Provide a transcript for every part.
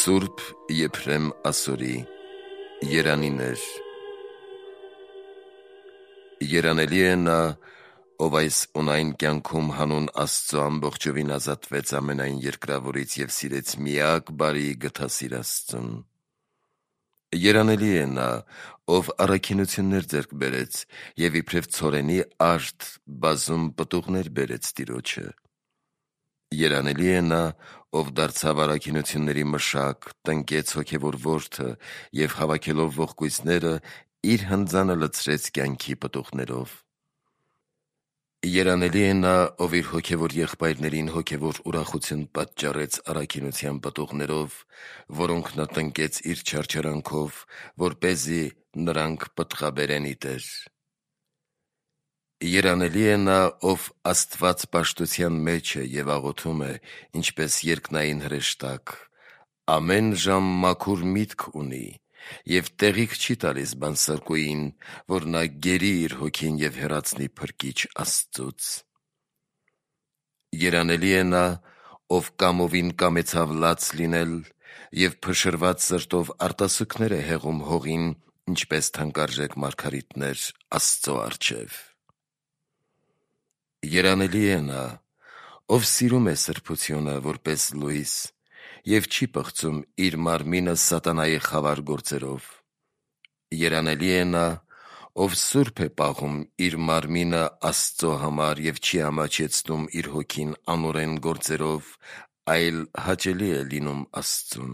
Սուրբ Եփրեմ Ասորի երանիներ Երանելի է նա, ով այս ունայն կյանքում հանուն Աստծո ամբողջովին ազատվեց ամենայն երկրավորից և սիրեց միակ բարի գթասիր Աստծուն։ Երանելի է նա, ով առաքինություններ ձեռք բերեց և իբրև ցորենի արդ բազում պտուղներ բերեց Տիրոջը։ Երանելի է նա, ով դարձավ առաքինությունների մշակ, տնկեց հոգևոր որդը և հավաքելով ողկույծները իր հնձանը լցրեց կյանքի պտուղներով։ Երանելի է նա, ով իր հոգևոր եղբայրներին հոգևոր ուրախություն պատճառեց առաքինության պտուղներով, որոնք նա տնկեց իր չարչարանքով, որպեսզի նրանք պտղաբերեն ի Տեր։ Երանելի է նա, ով Աստված պաշտության մեջ է և աղոթում է, ինչպես երկնային հրեշտակ, ամեն ժամ մաքուր միտք ունի և տեղիք չի տալիս բանսարկուին, որ նա գերի իր հոգին և հեռացնի Փրկիչ Աստծուց։ Երանելի է նա, ով կամովին կամեցավ լաց լինել և փշրված սրտով արտասուքներ է հեղում հողին, ինչպես թանկարժեք մարգարիտներ Աստծո առջև։ Երանելի է նա, ով սիրում է սրբությունը որպես լույս և չի պղծում իր մարմինը սատանայի խավար գործերով։ Երանելի է նա, ով սուրբ է պահում իր մարմինը Աստծո համար և չի ամաչեցնում իր հոգին անօրեն գործերով, այլ հաճելի է լինում Աստծուն։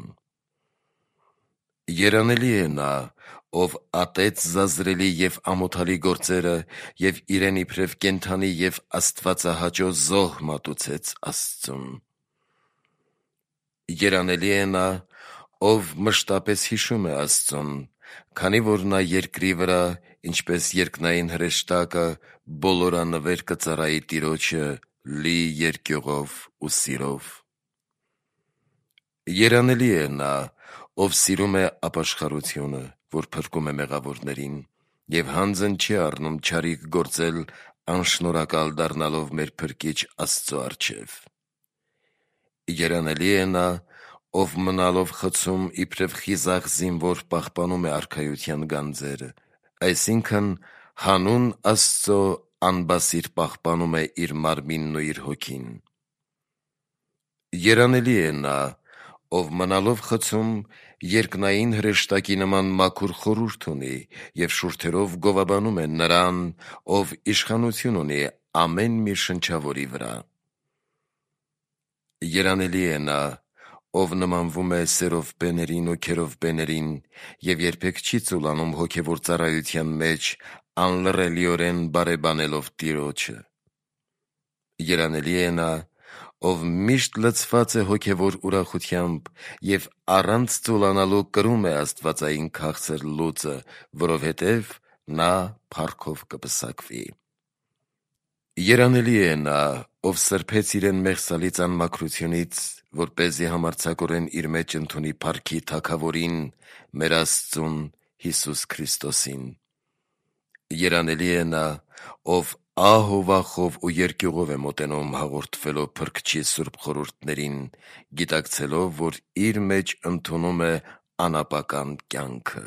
Երանելի է նա, ով ատեց զազրելի և ամոթալի գործերը և իրեն իբրև կենդանի և աստվածահաճո զոհ մատուցեց Աստծուն։ Երանելի է նա, ով մշտապես հիշում է Աստծուն, քանի որ նա երկրի վրա, ինչպես երկնային հրեշտակը, բոլորանվեր կծառայի Տիրոջը լի երկյուղով ու սիրով։ Երանելի է նա, ով սիրում է ապաշխարությունը, որ փրկում է մեղավորներին, և հանձն չի առնում չարիք գործել, անշնորհակալ դառնալով մեր Փրկիչ Աստծո առջև։ Երանելի է նա, ով մնալով խցում իբրև խիզախ զինվոր պահպանում է արքայության գանձերը, այսինքն հանուն Աստծո անբասիր պահպանում է իր մարմինն ու իր հոգին։ Երանելի է նա, ով մնալով խցում երկնային հրեշտակի նման մաքուր խորհուրդ ունի և շուրթերով գովաբանում է նրան, ով իշխանություն ունի ամեն մի շնչավորի վրա։ Երանելի է նա, ով նմանվում է սերովբեներին ու քերովբեներին և երբեք չի ծուլանում հոգևոր ծառայության մեջ, անլռելիորեն բարեբանելով Տիրոջը։ Երանելի է նա, ով միշտ լցված է հոգևոր ուրախությամբ և առանց ծուլանալու կրում է աստվածային քաղցր լուծը, որովհետև նա փառքով կպսակվի։ Երանելի է նա, ով սրբեց իրեն մեղսալից անմաքրությունից, որպեսզի համարձակորեն իր մեջ ընդունի փառքի Թագավորին, մեր Աստծուն Հիսուս Քրիստոսին։ Երանելի է նա, ով ահ ու վախով ու երկյուղով է մոտենում հաղորդվելով Փրկչի սուրբ խորհուրդներին, գիտակցելով, որ իր մեջ ընդունում է անապական կյանքը։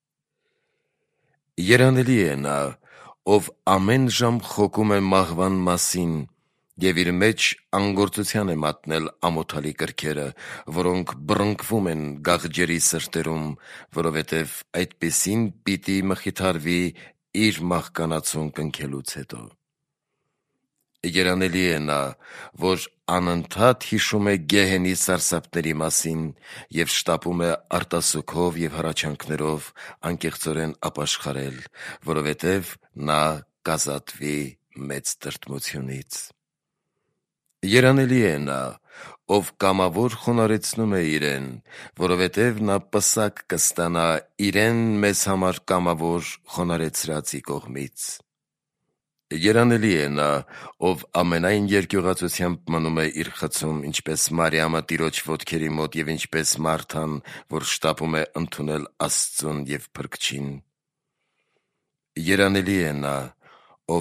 Երանելի է նա, ով ամեն ժամ խոկում է մահվան մասին և իր մեջ անգործության է մատնել ամոթալի կրքերը, որոնք բռնկվում են գաղջերի սրտերում, որովհետև այդպիսին պիտի մխիթարվի իր մահկանացուն կնքելուց հետո։ Երանելի է նա, որ անընդհատ հիշում է գեհենի սարսափների մասին և շտապում է արտասուքով և հառաչանքներով անկեղծորեն ապաշխարել, որովհետև նա կազատվի մեծ տրտմությունից։ Երանելի է նա, ով կամավոր խոնարհեցնում է իրեն, որովհետև նա պսակ կստանա իրեն մեզ համար կամավոր խոնարհեցրածի կողմից։ Երանելի է նա, ով ամենայն երկյուղածությամբ մնում է իր խցում, ինչպես Մարիամը Տիրոջ ոտքերի մոտ և ինչպես Մարթան, որ շտապում է ընդունել Աստծուն և Փրկչին։ Երանելի է նա, ով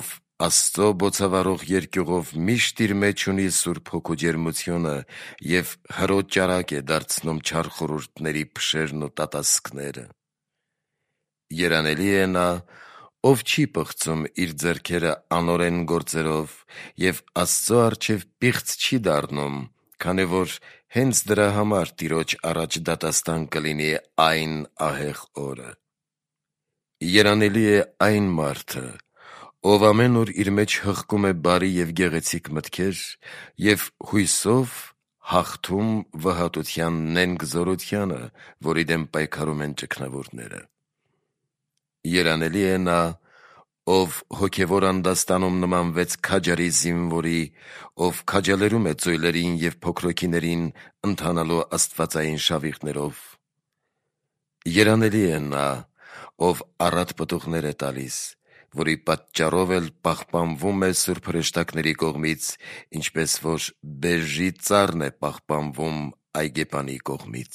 Աստծո բոցավառող երկյուղով միշտ իր մեջ ունի Սուրբ Հոգու ջերմությունը և հրոտ ճարակ է դարձնում չար խորհուրդների փշերն ու տատասկները։ Երանելի է նա, ով չի պղծում իր ձեռքերը անօրեն գործերով և Աստծո առջև պիղծ չի դառնում, քանի որ հենց դրա համար Տիրոջ առաջ դատաստան կլինի այն ահեղ օրը։ Երանելի է այն մարդը, ով ամեն օր իր մեջ հղկում է բարի և գեղեցիկ մտքեր և հույսով հաղթում վհատության նենգ զորությանը, որի դեմ պայքարում են ճգնավորները։ Երանելի է նա, ով հոգևոր անդաստանում նմանվեց քաջարի զինվորի, ով քաջալերում է ծույլերին և փոքրոքիներին ընթանալու աստվածային շավիղներով։ Երանելի է նա, ով առատ պտուղներ է տալիս, որի պատճառով էլ պահպանվում է սուրբ հրեշտակների կողմից, ինչպես որ բերրի ծառն է պահպանվում այգեպանի կողմից։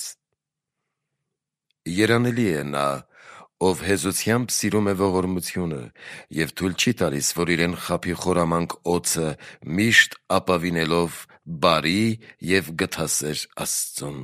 Երանելի է նա, ով հեզությամբ սիրում է ողորմությունը և թույլ չի տալիս, որ իրեն խաբի խորամանկ օձը, միշտ ապավինելով բարի և գթասեր Աստծուն։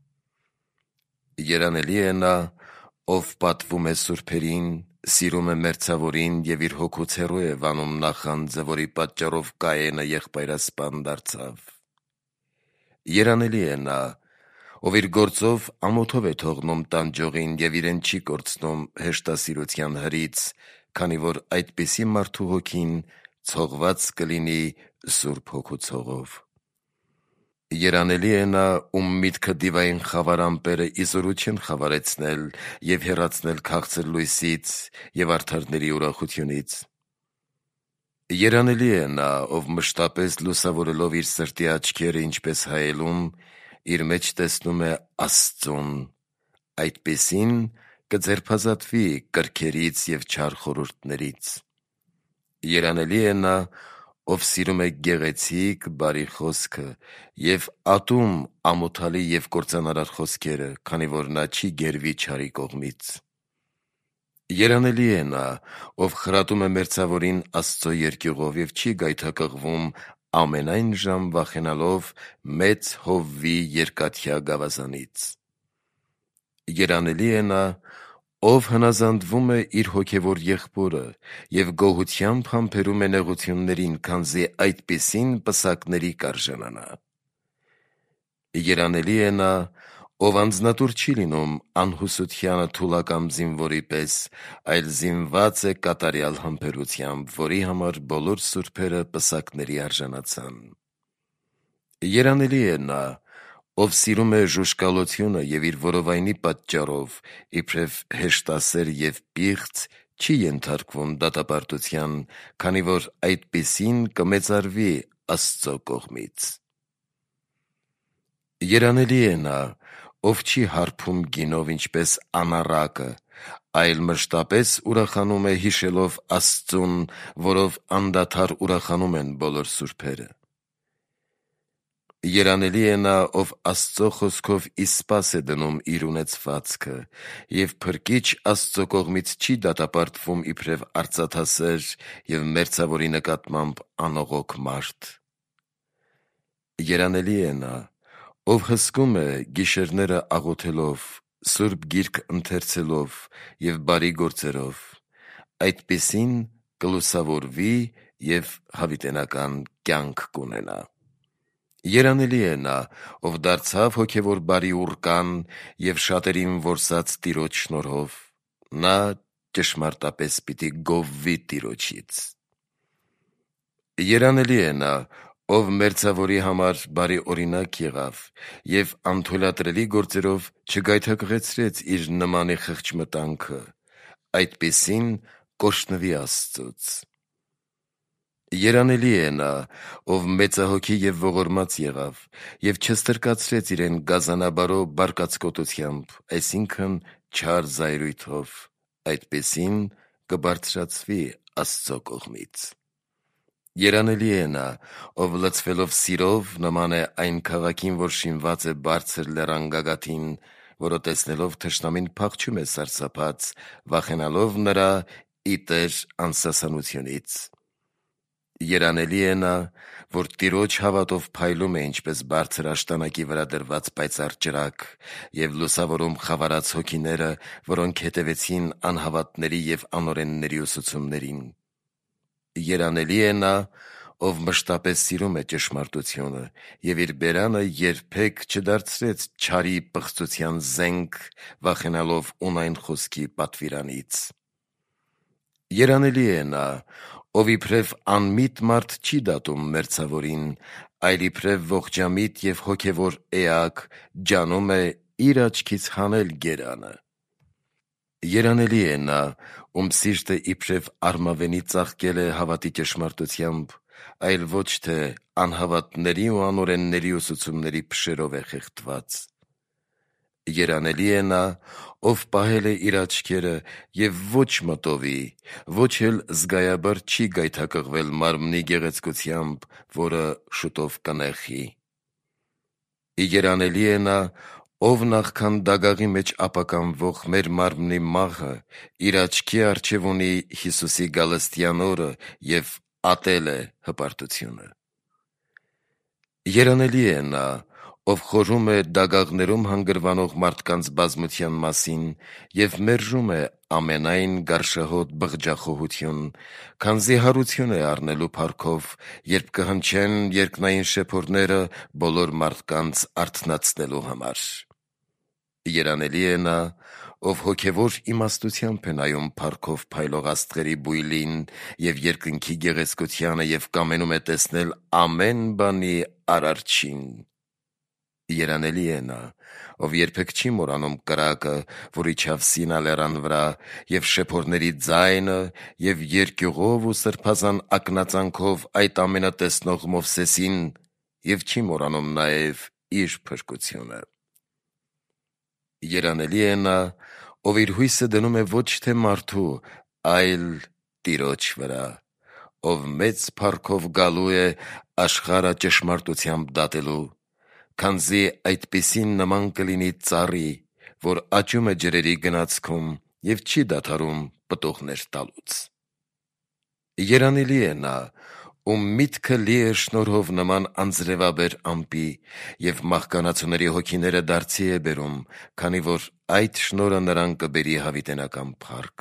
Երանելի է նա, ով պատվում է սուրբերին, սիրում է մերձավորին և իր հոգուց հեռու է վանում նախանձը, որի պատճառով Կայենը եղբայրասպան դարձավ։ Երանելի է նա, ով իր գործով ամոթով է թողնում տանջողին և իրեն չի կորցնում հեշտասիրության հրից, քանի որ այդպիսի մարդու հոգին ցողված կլինի Սուրբ Հոգու ցողով։ Երանելի է նա, ում միտքը դիվային խավար ամպերը իզորու չեն խավարեցնել և հեռացնել քաղցր լույսից և արդարների ուրախությունից։ Երանելի է նա, ով մշտապես լուսավորելով իր սրտի աչքերը, ինչպես հայելուն, իր մեջ տեսնում է Աստծուն, այդպիսին կձերբազատվի կրքերից և չար խորհուրդներից։ Երանելի է նա, ով սիրում է գեղեցիկ, բարի խոսքը և ատում ամոթալի և կործանարար խոսքերը, քանի որ նա չի գերվի չարի կողմից։ Երանելի է նա, ով խրատում է մերձավորին Աստծո երկյուղով և չի գայթակղվում ամենայն ժամ վախենալով մեծ հովվի երկաթյա գավազանից։ Երանելի է նա, ով հնազանդվում է իր հոգևոր եղբորը և գոհությամբ համբերում է նեղություններին, քանզի այդպիսին պսակների կարժանանա։ Երանելի է նա, ով անձնատուր չի լինում անհուսությանը թուլակամ զինվորի պես, այլ զինված է կատարյալ համբերությամբ, որի համար բոլոր սուրբերը պսակների արժանացան։ Երանելի է նա, ով սիրում է ժուժկալությունը և իր որովայնի պատճառով, իբրև հեշտասեր և պիղծ, չի ենթարկվում դատապարտության, քանի որ այդպիսին կմեծարվի Աստծո կողմից։ Երանելի է նա, ով չի հարբում գինով, ինչպես անառակը, այլ մշտապես ուրախանում է հիշելով Աստծուն, որով անդադար ուրախանում են բոլոր սուրբերը։ Երանելի է նա, ով Աստծո խոսքով ի սպաս է դնում իր ունեցվածքը և փրկիչ Աստծո կողմից չի դատապարտվում իբրև արծաթասեր և մերձավորի նկատմամբ անողոք մարդ։ Երանելի է նա, ով հսկում է գիշերները աղոթելով, Սուրբ Գիրք ընթերցելով և բարի գործերով, այդպիսին կլուսավորվի և հավիտենական կյանք կունենա։ Երանելի է նա, ով դարձավ հոգևոր բարի ուռկան և շատերին որսաց Տիրոջ շնորհով, նա ճշմարտապես պիտի գովվի Տիրոջից։ Երանելի է նա, ով մերձավորի համար բարի օրինակ եղավ և անթույլատրելի գործերով չգայթակղեցրեց իր նմանի խղճմտանքը, այդպիսին կօրհնվի Աստծուց։ Երանելի է նա, ով մեծահոգի և ողորմած եղավ և չստրկացրեց իրեն գազանաբարո բարկացկոտությամբ, այսինքն չար զայրույթով, այդպիսին կբարձրացվի Աստծո կողմից։ Երանելի է նա, ով լցվելով սիրով նման է այն քաղաքին, որ շինված է բարձր լեռան գագաթին, որը տեսնելով թշնամին փախչում է սարսափած, վախենալով նրա ի տեր անսասանությունից։ Երանելի է նա, որ տիրոջ հավատով փայլում է ինչպես բարձր աշտանակի վրա դրված պայծառ ճրագ և լուսավորում խավարած հոգիները, որոնք հետևեցին անհավատների և անօրենների ուսուցումներին։ Երանելի է նա, ով մշտապես սիրում է ճշմարտությունը և իր բերանը երբեք չդարձրեց չարի պղծության զենք, վախենալով ունայն խոսքի պատվիրանից։ Երանելի է նա, ով իբրև անմիտ մարդ չի դատում մերձավորին, այլ իբրև ողջամիտ և հոգևոր էակ ջանում է իր աչքից հանել գերանը։ Երանելի է նա, ում սիրտը իբրև արմավենի ծաղկել է հավատի ճշմարտությամբ, այլ ոչ թե անհավատների ու անօրենների ուսուցումների փշերով է խեղդված։ Երանելի է նա, ով պահել է իր աչքերը և ոչ մտովի, ոչ էլ զգայաբար չի գայթակղվել մարմնի գեղեցկությամբ, որը շուտով կնեխի։ Երանելի է նա, ով նախքան դագաղի մեջ ապականվող մեր մարմնի մահը իր աչքի առջև ունի Հիսուսի գալստյան օրը և ատել է հպարտությունը։ Երանելի է նա, ով խորհում է դագաղներում հանգրվանող մարդկանց բազմության մասին և մերժում է ամենայն գարշահոտ բղջախոհություն, քանզի հարություն է առնելու փառքով, երբ կհնչեն երկնային շեփորները բոլոր մարդկանց արթնացնելու համար։ Երանելի է նա, ով հոգևոր իմաստությամբ է նայում փառքով փայլող աստղերի բույլին և երկնքի գեղեցկությանը և կամենում է տեսնել ամեն բանի Արարչին։ Երանելի է նա, ով երբեք չի մոռանում կրակը, որ իջավ Սինա լեռան վրա, և շեփորների ձայնը, և երկյուղով ու սրբազան ակնածանքով այդ ամենը տեսնող Մովսեսին, և չի մոռանում նաև իր փրկությունը։ Երանելի է նա, ով իր հույսը դնում է ոչ թե մարդու, այլ Տիրոջ վրա, ով մեծ փառքով գալու է աշխարհը ճշմարտությամբ դատելու, քանզի այդպիսին նման կլինի ծառի, որ աճում է ջրերի գնացքում և չի դադարում պտուղներ տալուց։ Երանելի է նա, ում միտքը լի է շնորհով նման անձրևաբեր ամպի և մահկանացուների հոգիները դարձի է բերում, քանի որ այդ շնորհը նրան կբերի հավիտենական փառք։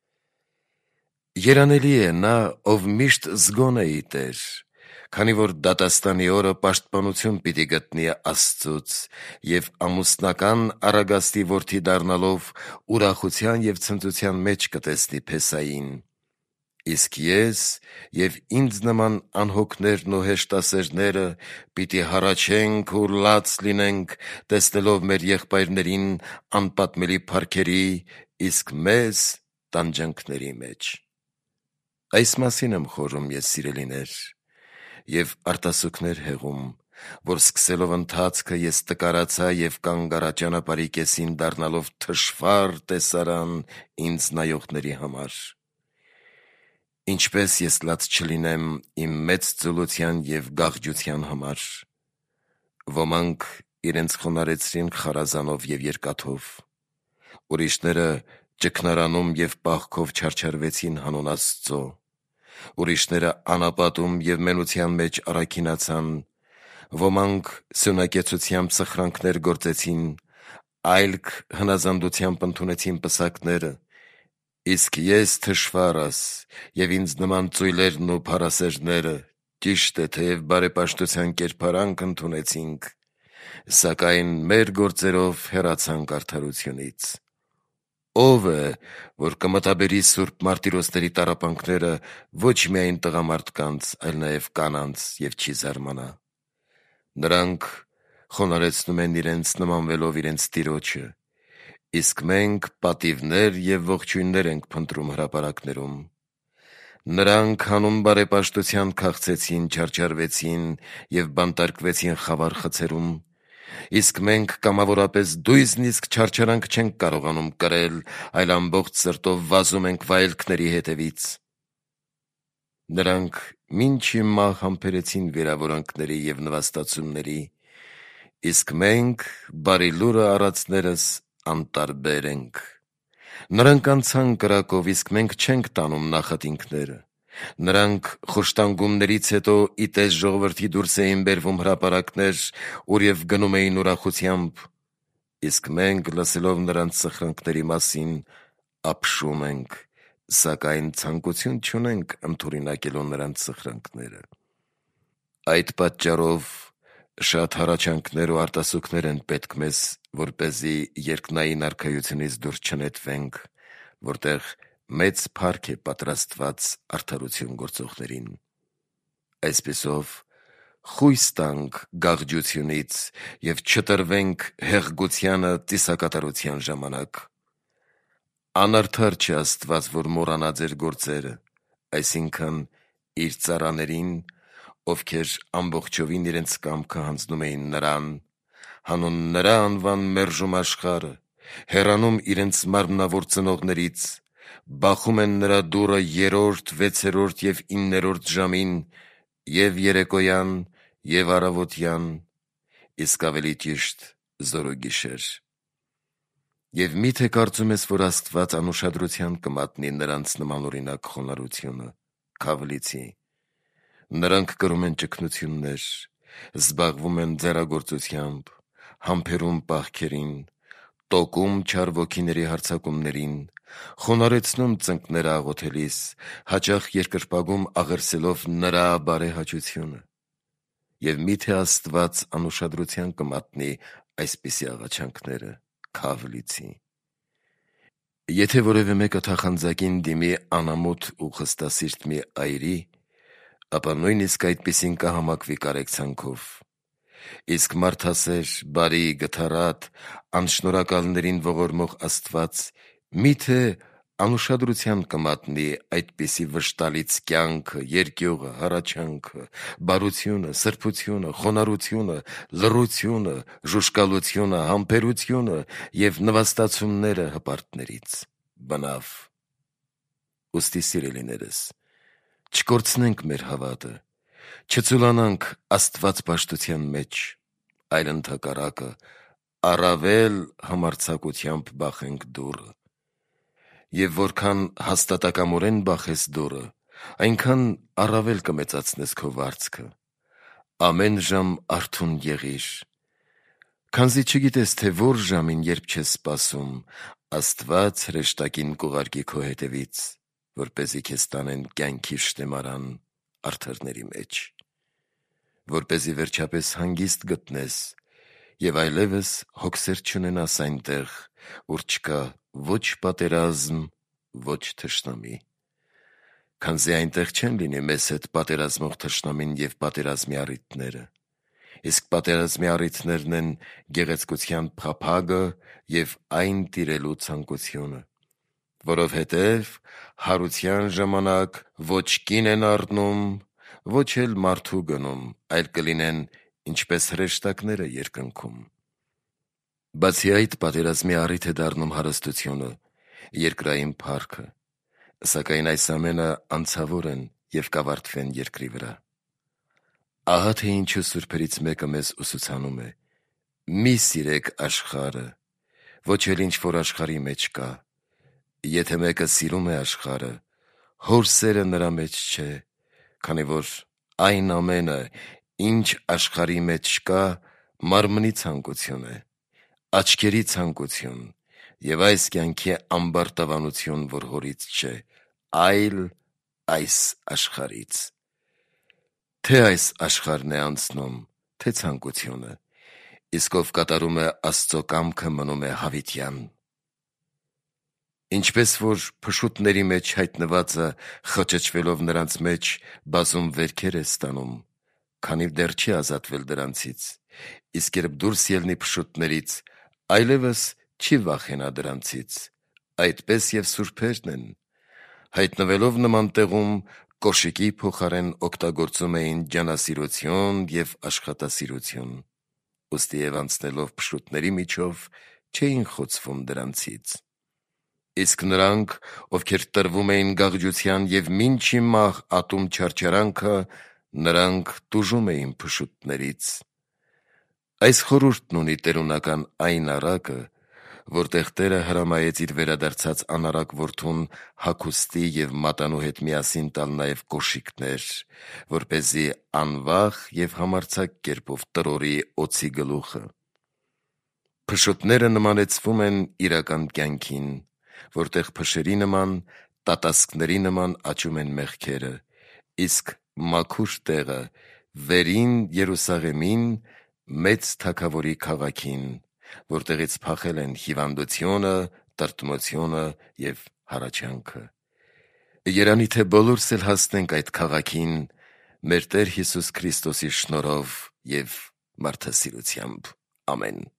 Երանելի է նա, ով միշտ զգոն է ի Տեր, քանի որ դատաստանի օրը պաշտպանություն պիտի գտնի Աստծուց և ամուսնական առագաստի որդի դառնալով ուրախության և ցնծության մեջ կտեսնի Փեսային։ Իսկ ես և ինձ նման անհոգներն ու հեշտասերները պիտի հառաչենք ու լաց լինենք, տեսնելով մեր եղբայրներին անպատմելի փառքերի, իսկ մեզ տանջանքների մեջ։ Այս մասին եմ խորհում ես, սիրելիներ, և արտասուքներ հեղում, որ սկսելով ընթացքը ես տկարացա և կանգ առա ճանապարհի կեսին, դառնալով թշվառ տեսարան ինձ նայողների համար։ Ինչպե՞ս ես լաց չլինեմ իմ մեծ ծուլության և գաղջության համար։ Ոմանք իրենց խոնարհեցրին խարազանով և երկաթով, ուրիշները ճգնարանում և պահքով չարչարվեցին հանուն Աստծո, ուրիշները անապատում և մենության մեջ առաքինացան, ոմանք սյունակեցությամբ սխրանքներ գործեցին, այլք հնազանդությամբ ընդունեցին պսակները, իսկ ես թշվառս, և ինձ նման ծույլերն ու փառասերները, ճիշտ է, թեև բարեպաշտության կերպարանք ընդունեցինք, սակայն մեր գործերով հեռացանք արդարությունից։ Ո՞վ է, որ կմտաբերի սուրբ մարտիրոսների տառապանքները ոչ միայն տղամարդկանց, այլ նաև կանանց և չի զարմանա։ Նրանք խոնարհեցնում են իրենց նմանվելով իրենց տիրոջը, իսկ մենք պատիվներ և ողջույններ ենք փնտրում հրապարակներում։ Նրանք հանուն բարեպաշտության քաղցեցին, չարչարվեցին և բանտարկվեցին խավար խցերում, իսկ մենք կամավորապես դույզն իսկ չարչարանք չենք կարողանում կրել, այլ ամբողջ սրտով վազում ենք վայելքների հետևից։ Նրանք մինչի մահ համբերեցին վիրավորանքների և նվաստացումների, իսկ մենք բարի լուրը առածներս անտարբեր ենք։ Նրանք անցան կրակով, իսկ մենք չենք տանում նախատինքները, Նրանք խոշտանգումներից հետո իտես ժողովրդի դուրս էին բերվում հրապարակներ, ուր և գնում էին ուրախությամբ, իսկ մենք, լսելով նրանց սխրանքների մասին, ապշում ենք, սակայն ցանկություն չունենք ընդօրինակելու նրանց սխրանքները։ Այդ պատճառով շատ հառաչանքներ ու արտասուքներ են պետք մեզ, որպեսզի երկնային արքայությունից դուրս չնետվենք, որտեղ մեծ փառք է պատրաստված արդարություն գործողներին։ Այսպիսով, խույս տանք գաղջությունից և չտրվենք հեղգությանը ծիսակատարության ժամանակ։ Անարդար չէ Աստված, որ մոռանա ձեր գործերը, այսինքն իր ծառաներին, ովքեր ամբողջովին իրենց կամքը հանձնում էին նրան, հանուն նրա անվան մերժում աշխարհը, հեռանում իրենց մարմնավոր ծնողներից, բախում են նրա դուռը 3-րդ, 6-րդ և 9-րդ ժամին, և երեկոյան, և առավոտյան, իսկ ավելի ճիշտ զօրոգիշեր։ Եվ մի՞թե կարծում ես, որ Աստված անուշադրության կմատնի նրանց նմանօրինակ խոնարհությունը, քավլիցի։ Նրանք կրում են ճգնություններ, զբաղվում են ձեռագործությամբ, համբերում պահքերին, տոկում չար ոգիների հարձակումներին, խոնարհեցնում ծնկները աղոթելիս, հաճախ երկրպագում աղերսելով նրա բարեհաճությունը։ Եվ մի՞թե Աստված անուշադրության կմատնի այսպիսի աղաչանքները, քավլիցի։ Եթե որևէ մեկը թախանձակին դիմի անամոթ ու խստասիրտ մի այրի, ապա նույնիսկ այդպիսին կհամակվի կարեկցանքով։ Իսկ մարդասեր, բարի, գթառատ, անշնորհակալներին ողորմող Աստված մի՞թե անուշադրության կմատնի այդպիսի վշտալից կյանքը, երկյուղը, հառաչանքը, բարությունը, սրբությունը, խոնարհությունը, լռությունը, ժուժկալությունը, համբերությունը և նվաստացումները հպարտներից։ Բնավ։ Ուստի, սիրելիներս, չկորցնենք մեր հավատը, չծուլանանք աստվածպաշտության մեջ, այլ ընդհակառակը առավել համարձակությամբ բախենք դուռը։ Եվ որքան հաստատակամորեն բախես դուռը, այնքան առավել կմեծացնես քո վարձքը։ Ամեն ժամ արթուն եղիր, քանզի չգիտես, թե որ ժամին, երբ չես սպասում, Աստված հրեշտակին կուղարկի քո հետևից, որպեսզի քեզ տանեն կյանքի շտեմարան արդարների մեջ, որպեսզի վերջապես հանգիստ գտնես և այլևս հոգսեր չունենաս այնտեղ, ուր չկա ոչ պատերազմ, ոչ թշնամի, քանզի այնտեղ չեն լինի մեզ հետ պատերազմող թշնամին և պատերազմի առիթները, իսկ պատերազմի առիթներն են գեղեցկության փափագը և այն տիրելու ցանկությունը, որովհետև հարության ժամանակ ոչ կին են առնում, ոչ էլ մարդու գնում, այլ կլինեն ինչպես հրեշտակները երկնքում։ Բացի այդ, պատերազմի առիթ է դառնում հարստությունը, երկրային փառքը, սակայն այս ամենը անցավոր են և կավարտվեն երկրի վրա։ Ահա թե ինչու սուրբերից մեկը մեզ ուսուցանում է. մի սիրեք աշխարհը, ոչ էլ ինչ որ աշխարհի մեջ կա։ Եթե մեկը սիրում է աշխարհը, հոր սերը նրա մեջ չէ, քանի որ այն ամենը, ինչ աշխարհի մեջ կա, մարմնի ցանկություն է, աչքերի ցանկություն և այս կյանքի ամբարտավանություն, որ հորից չէ, այլ այս աշխարհից։ Թե այս աշխարհն է անցնում, թե ցանկությունը, իսկ ով կատարում է Աստծո կամքը, մնում է հավիտյան։ Ինչպես որ փշուտների մեջ հայտնվածը խճճվելով նրանց մեջ բազում վերքեր է ստանում, քանի դեռ չի ազատվել դրանցից, իսկ երբ դուրս ելնի փշուտներից, այլևս չի վախենա դրանցից, այդպես և սուրբերն են, հայտնվելով նման տեղում, կոշիկի փոխարեն օգտագործում էին ջանասիրություն և աշխատասիրություն, ուստի և անցնելով փշուտների միջով չէին խոցվում դրանցից։ Իսկ նրանք, ովքեր տրվում էին գաղջության և մինչի մահ ատում չարչարանքը, նրանք տուժում էին փշուտներից։ Այս խորհուրդն ունի տերունական այն առակը, որտեղ Տերը հրամայեց իր վերադարձած անարակ որդուն հագուստի և մատանու հետ միասին տալ նաև կոշիկներ, որպեսզի անվախ և համարձակ կերպով տրորի օձի գլուխը։ Փշոտները նմանեցվում են իրական կյանքին, որտեղ փշերի նման, տատասկների նման աճում են մեղքերը, իսկ մաքուր տեղը վերին Երուսաղեմին, մեծ Թագավորի քաղաքին, որտեղից փախել են հիվանդությունը, տրտմությունը և հառաչանքը։ Երանի թե բոլորս էլ հասնենք այդ քաղաքին մեր Տեր Հիսուս Քրիստոսի շնորհով և մարդասիրությամբ։ Ամեն։